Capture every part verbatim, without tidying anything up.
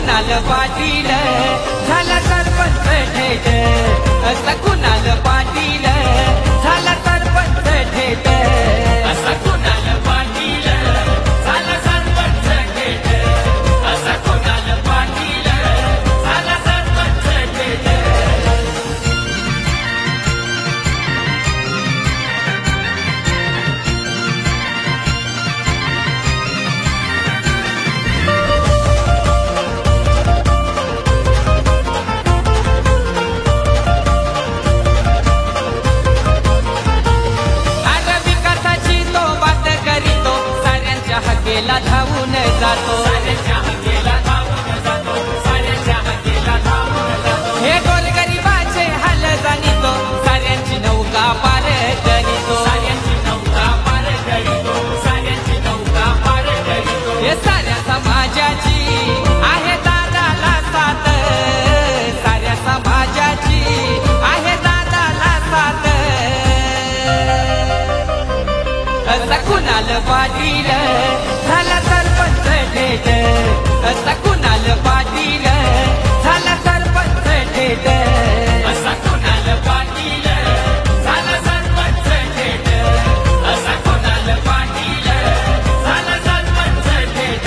कुणाल पाटील झाला सरपंच थेट, असा कुणाल पाटील झाला सरपंच थेट, असा कुणाल पाटील झाला सरपंच थेट, असा कुणाल पाटील झाला सरपंच थेट. हकेला धावून जातो, साऱ्यांच्या हकेला धावून जातो, साऱ्यांच्या हकेला धावून जातो. हे गोरगरिबाचे हाल जाणीतो, साऱ्यांची नौका पार करीतो, साऱ्यांची नौका पार करीतो, साऱ्यांची नौका पार करीतो. हे साऱ्या समाजाची आहे दादाला साथ, साऱ्या समाजाची आहे दादाला साथ. असा कुणाल पाटील झाला सरपंच थेट, असा कुणाल पाटील झाला सरपंच थेट, असा कुणाल पाटील झाला सरपंच थेट, असा कुणाल पाटील झाला सरपंच थेट.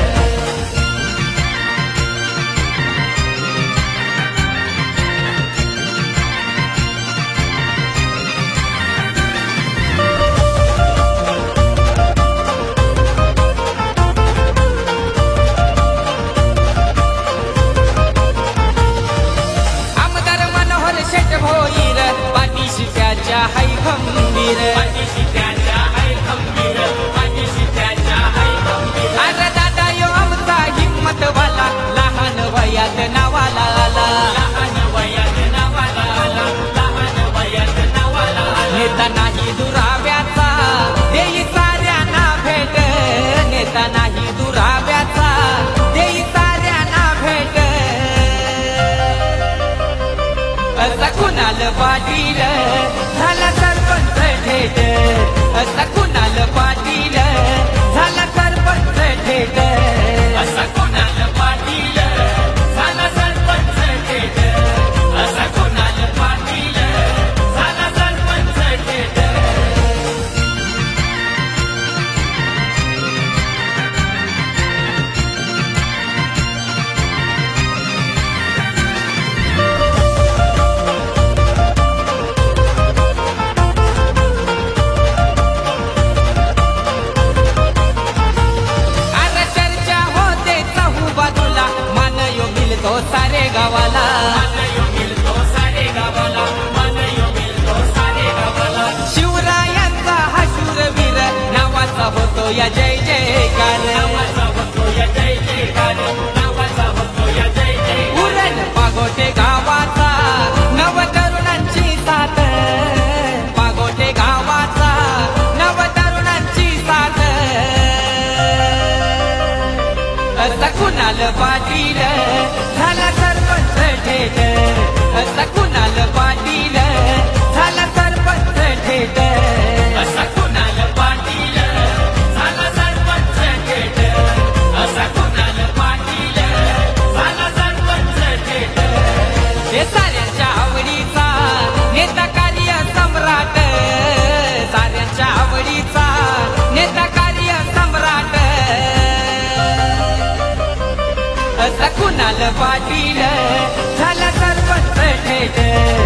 भोईर पाठीशी त्याच्या हाय खंबीर, पाठीशी त्याच्या हाय खंबीर, पाठीशी त्याच्या हाय खंबीर. अरे दादा यो आमचा हिम्मतवाला, लहान वयात नावाला आला, लहान वयात नावाला आला, लहान वयात नावाला आला. नेता नाही दुराव्याचा देई साऱ्यांना भेट, नेता नाही दुराव्याचा देई साऱ्यांना भेट. असा कुणाल पाटील झाला सरपंच थेट, असा कुणाल पाटील झाला सरपंच थेट, असा कुणाल पाटील झाला सरपंच थेट, असा कुणाल पाटील झाला सरपंच थेट. तो सारे गावाला, मान यो मिळतो सारे गावाला, मान यो मिळतो सारे गावाला. शिवरायांचा हा शूरवीर नावाचा होतो या जय जयकार, नावाचा होतो या जय जयकार, नावाचा होतो या जय जयकार. उरण पागोटे गावाचा नव तरुणांची साथ, पागोटे गावाचा नव तरुणांची साथ. असा कुणाल पाटील झाला सरपंच थेट, असा कुणाल पाटील झाला सरपंच थेट, असा कुणाल पाटील झाला सरपंच थेट, असा कुणाल पाटील झाला सरपंच थेट. हे साऱ्यांच्या आवडीचा नेता कार्य सम्राट, साऱ्यांच्या आवडीचा नेता कार्य सम्राट. असा कुणाल पाटील झाला सरपंच थेट.